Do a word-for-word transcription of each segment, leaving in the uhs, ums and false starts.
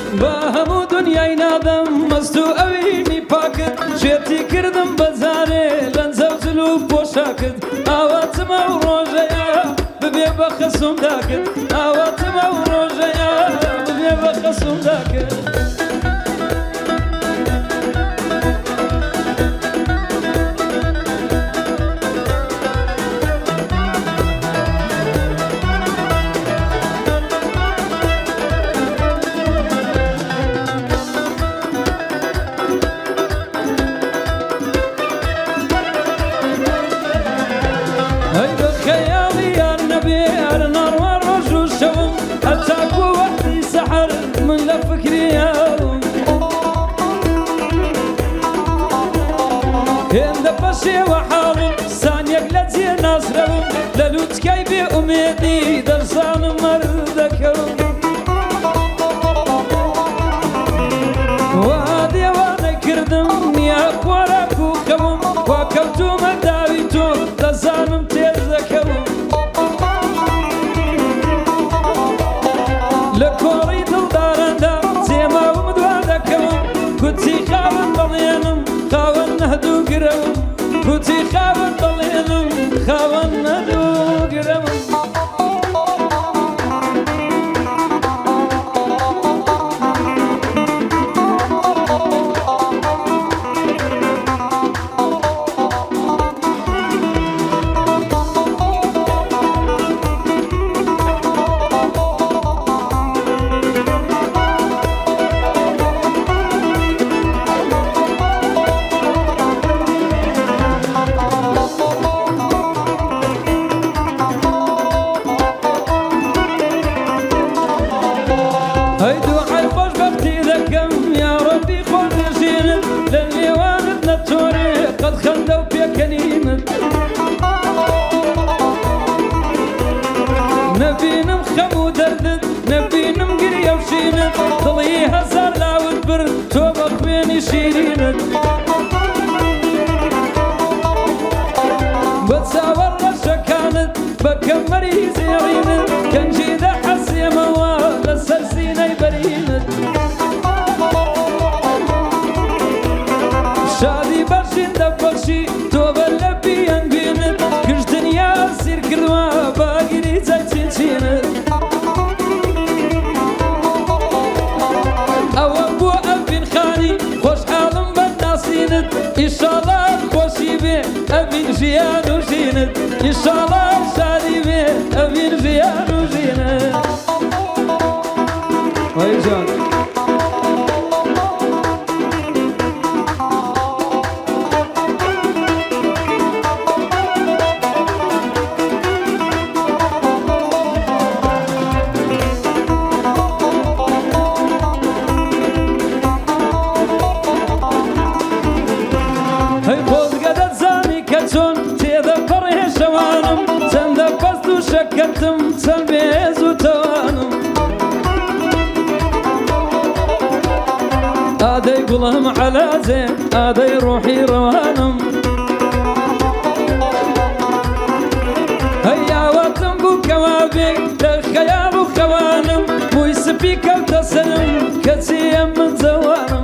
هەموو دنیای نادەم مەست و ئەوینی پاکت شێتی کردم بەزارێ لەنجە و جل و پۆشاکت ئاواتمە و ڕۆژەیە ببێ بە خەسوم داکت ئاواتمە و ڕۆژەیە ببێ بە خەسوم داکت هێندە بەشێوە حاڵم سانیەک لە جێ ناسرەوم لە لووتکەی بێ ئومێدی دەرزانم مەردەکەوم وا دێوانە کردم نییە خۆراک و خەوم وا کەوتومە داوی تۆ دەزانم تێز دەکەوم لە کۆڕی دڵداراندا جێماوم دوا دەکەوم گوتی خاوەن بەڵێنم خاوەن نەدوو گرەوم گوتی خاوەن بەڵێنم خاوەن نەدوو گرەوم هەی دووعای خۆشبەختی دەکەم یا ڕەبی خۆشنشینت لە نێوانت نەتۆرێ قەت خەندە و پێکەنینت نەبینم خەم و دەردت نەبینم گریە و شینت دڵی هەزار لاوت برد تۆ بە خوێنی شیرینت بە چاوەڕ ڕەشەکانت بە کەمەری زێڕینت کەنجی دەحەسێمەوە لەسەر سینەی بەرینت شادی بەخشین دەبەخشی تۆ بە لەبی ئەنگوێنت گشتنیا سیر کردووە باگیری جای چینچینت ئەوە بۆ ئەبین خانی خۆشحاڵم بەناسینت ئیشاڵڵا خۆشی بێ ئەبین ژیان و ژینت ئیشاڵڵا شادی بێ ئەبین ژیان و ژینت وای جان هەی خۆزگە دەزانی کە چۆن تێدەپەڕێ شەوانم چەندە پەست و شەکەتم چەند بێز و تەوانم ئادەی گوڵم عەلازێ ئادەی ڕۆحی ڕەوانم هەی یاوەتم بوو کەوابێ لە خەیاڵ و خەوانم مووی سپی کەوتە سەرم کەچی ئەم من جەوانم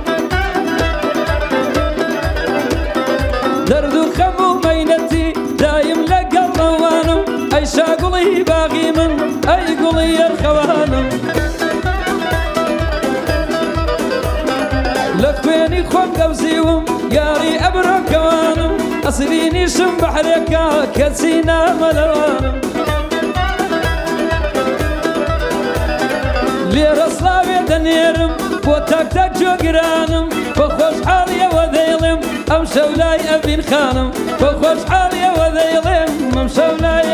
دەرد و خەم و مەینەتی دایم لەگەڵ ڕەوانم ئەی شاگوڵی باغی من ئەی گوڵی ئەرخەوانم لە خوێنی خۆم دەوزیوم یاری ئەبرۆکەوانم ئەسری نیشم بەحرێکە کەچی نامەلەوانم لێرە سڵاوێ دەنێرم بۆ تاک تاک جۆگرانم بە خۆشحاڵیەوە دەیڵێم ئەم شەو لای ئەبین خانم بە خۆشحاڵیەوە دەیڵێم ئەم شەو لای